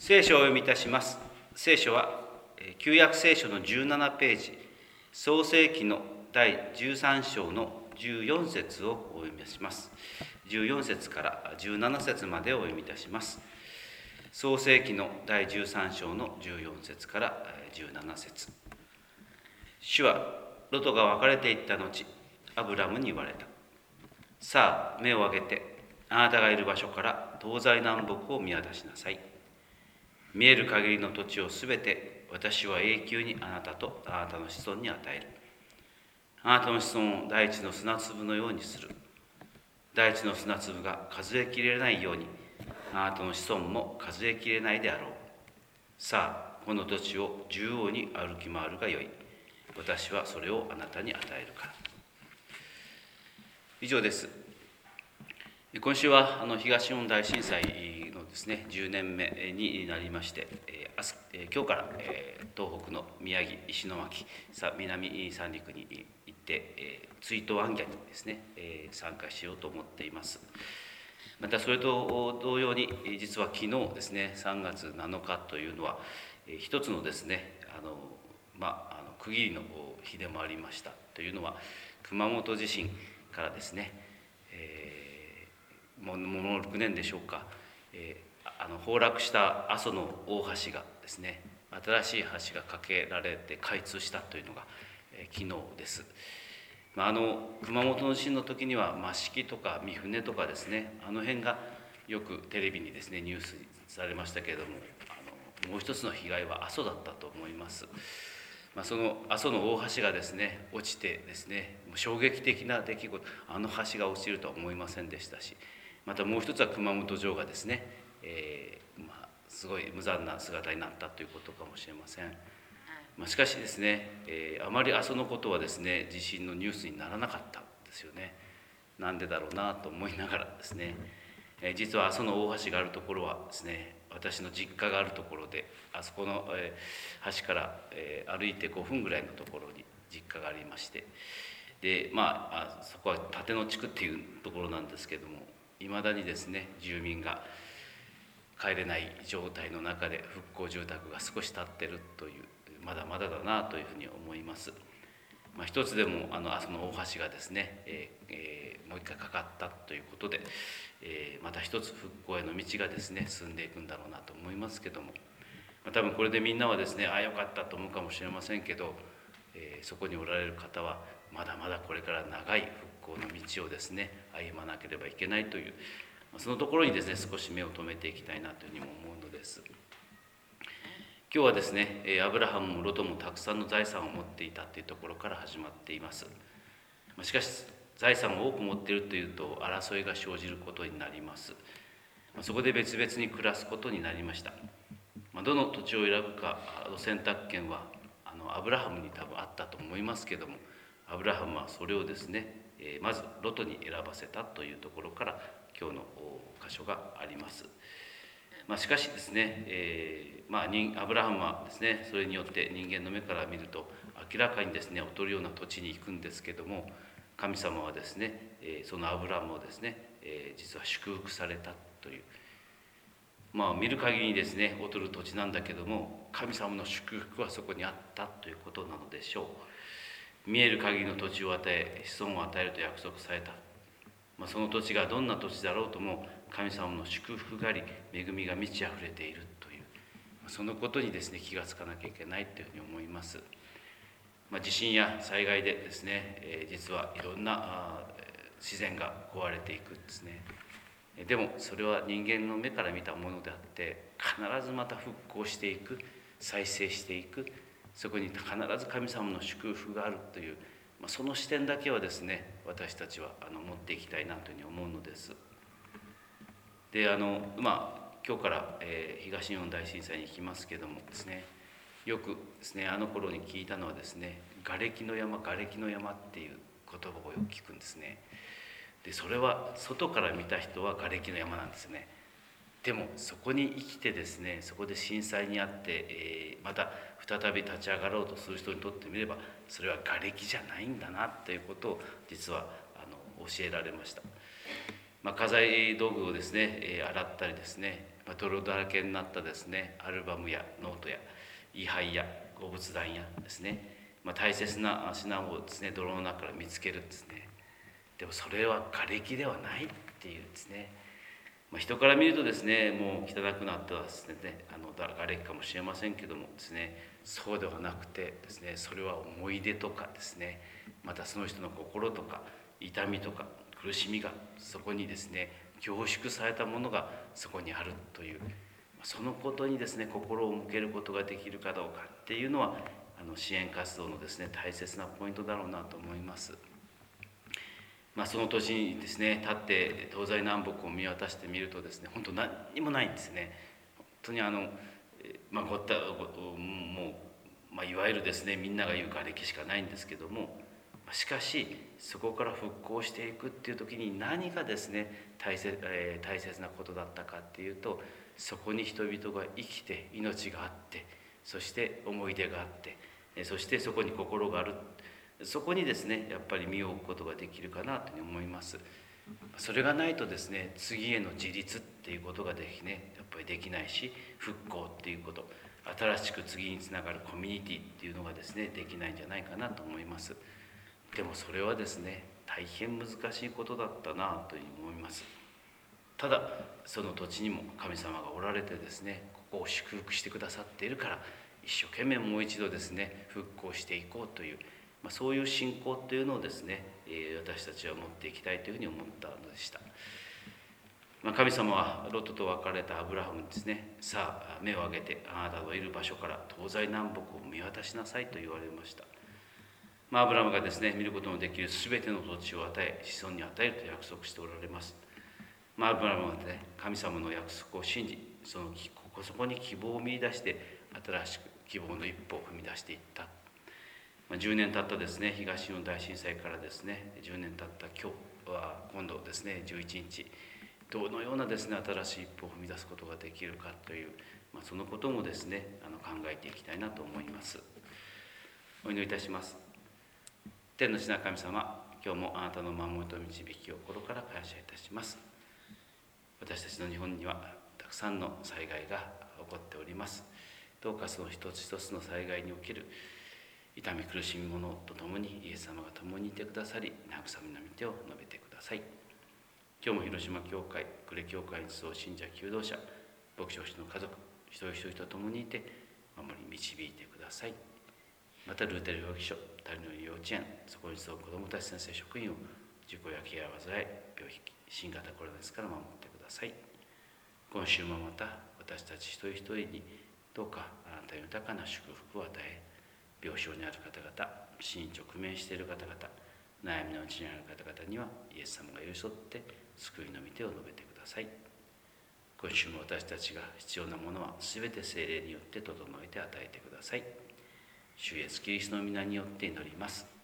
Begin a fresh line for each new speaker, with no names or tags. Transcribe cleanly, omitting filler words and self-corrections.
聖書をお読みいたします。聖書は旧約聖書の17ページ、創世記の第13章の14節をお読みします。14節から17節までお読みいたします。創世記の第13章の14節から17節。主はロトが別れていった後、アブラムに言われた。さあ、目を上げて、あなたがいる場所から東西南北を見渡しなさい。見える限りの土地をすべて私は永久にあなたとあなたの子孫に与える。あなたの子孫を大地の砂粒のようにする。大地の砂粒が数えきれないように、あなたの子孫も数えきれないであろう。さあ、この土地を縦横に歩き回るがよい。私はそれをあなたに与えるから。以上です。今週は東日本大震災のですね、10年目になりまして、今日から東北の宮城、石巻、南三陸に行って、追悼行脚にですね、参加しようと思っています。またそれと同様に、実は昨日ですね、3月7日というのは、一つのですね、区切りの日でもありました。というのは、熊本地震からですね、もの6年でしょうか、崩落した阿蘇の大橋がですね、新しい橋が架けられて開通したというのが、昨日です。熊本の地震の時には益城とか三船とかですね、あの辺がよくテレビにですねニュースされましたけれども、もう一つの被害は阿蘇だったと思います。その阿蘇の大橋がですね落ちてですね、衝撃的な出来事、あの橋が落ちるとは思いませんでしたし、またもう一つは熊本城がですね、すごい無残な姿になったということかもしれません。しかしですね、あまり阿蘇のことはですね地震のニュースにならなかったんですよね。なんでだろうなと思いながらですね、実は阿蘇の大橋があるところはですね、私の実家があるところで、あそこの橋から歩いて5分ぐらいのところに実家がありまして、でそこは立野地区っていうところなんですけども、いまだにですね住民が帰れない状態の中で復興住宅が少し建ってるという、まだまだだなというふうに思います。一つでも阿蘇の大橋がですね、もう一回かかったということで、また一つ復興への道がですね進んでいくんだろうなと思いますけども、多分これでみんなはですね、ああよかったと思うかもしれませんけど、そこにおられる方はまだまだこれから長い復興の道をですね歩まなければいけないという、そのところにですね少し目を留めていきたいなというふうにも思うのです。今日はですね、アブラハムもロトもたくさんの財産を持っていたというところから始まっています。しかし財産を多く持っているというと争いが生じることになります。そこで別々に暮らすことになりました。どの土地を選ぶかの選択権はアブラハムに多分あったと思いますけども、アブラハムはそれをですね、まずロトに選ばせたというところから今日の箇所があります。しかしですね、アブラハムはですね、それによって人間の目から見ると明らかにですね劣るような土地に行くんですけども、神様はですね、そのアブラハムをですね、実は祝福されたという、見る限りにですね劣る土地なんだけども、神様の祝福はそこにあったということなのでしょう。見える限りの土地を与え、子孫を与えると約束された。その土地がどんな土地だろうとも神様の祝福があり、恵みが満ち溢れているという、そのことにですね気がつかなきゃいけないというふうに思います。地震や災害でですね、実はいろんな自然が壊れていくんですね。でもそれは人間の目から見たものであって、必ずまた復興していく、再生していく、そこに必ず神様の祝福があるという、その視点だけはですね私たちは持っていきたいなというふうに思うのです。で今日から、東日本大震災に行きますけどもですね、よくですね頃に聞いたのはですね、瓦礫の山瓦礫の山っていう言葉をよく聞くんですね。でそれは外から見た人は瓦礫の山なんですね。でもそこに生きてですね、そこで震災にあって、また再び立ち上がろうとする人にとってみれば、それは瓦礫じゃないんだなということを実は教えられました。家財道具をですね洗ったりですね、 泥だらけになったですねアルバムやノートや位牌やご仏壇やですね、大切な品をですね泥の中から見つけるんですね。でもそれは瓦礫ではないっていうですね、人から見るとですねもう汚くなったですね瓦礫かもしれませんけどもですね、そうではなくてですね、それは思い出とかですね、またその人の心とか痛みとか苦しみがそこにですね凝縮されたものがそこにあるという、そのことにですね心を向けることができるかどうかっていうのは支援活動のですね大切なポイントだろうなと思います。その土地にですね立って東西南北を見渡してみるとですね、本当何にもないんですね。本当にごったもう、いわゆるですねみんなが言う瓦礫しかないんですけども、しかしそこから復興していくっていう時に何がですね大切なことだったかっていうと、そこに人々が生きて命があって、そして思い出があって、そしてそこに心がある、そこにですねやっぱり身を置くことができるかなというふうに思います。それがないとですね次への自立っていうことがやっぱりできないし、復興っていうこと、新しく次につながるコミュニティっていうのがですねできないんじゃないかなと思います。でもそれはですね大変難しいことだったなというふうに思います。ただその土地にも神様がおられてですね、ここを祝福してくださっているから、一生懸命もう一度ですね復興していこうという、そういう信仰というのをですね、私たちは持っていきたいというふうに思ったのでした。神様はロトと別れたアブラハムにですね、さあ目を上げてあなたのいる場所から東西南北を見渡しなさいと言われました。アブラハムがですね見ることのできる全ての土地を与え、子孫に与えると約束しておられます。アブラハムはね神様の約束を信じ、そこに希望を見出して新しく希望の一歩を踏み出していった。10年経ったですね東日本大震災からですね10年経った今日は今度ですね11日、どのようなですね新しい一歩を踏み出すことができるかという、そのこともですね考えていきたいなと思います。お祈りいたします。天の父なる神様、今日もあなたの守りと導きを心から感謝いたします。私たちの日本にはたくさんの災害が起こっております。どうかその一つ一つの災害における痛み苦しみ者とともにイエス様が共にいてくださり、慰めの御手を述べてください。今日も広島教会、呉教会に集う信者求道者、牧師の家族一人一人と共にいて守り導いてください。またルーテル保育所、タリの幼稚園、そこに集う子どもたち先生職員を事故や怪我や災い、病気、新型コロナですから守ってください。今週もまた私たち一人一人にどうかあなた豊かな祝福を与え、病床にある方々、死に直面している方々、悩みのうちにある方々にはイエス様が寄り添って救いの御手を述べてください。今週も私たちが必要なものはすべて聖霊によって整えて与えてください。主イエスキリストの皆によって祈ります。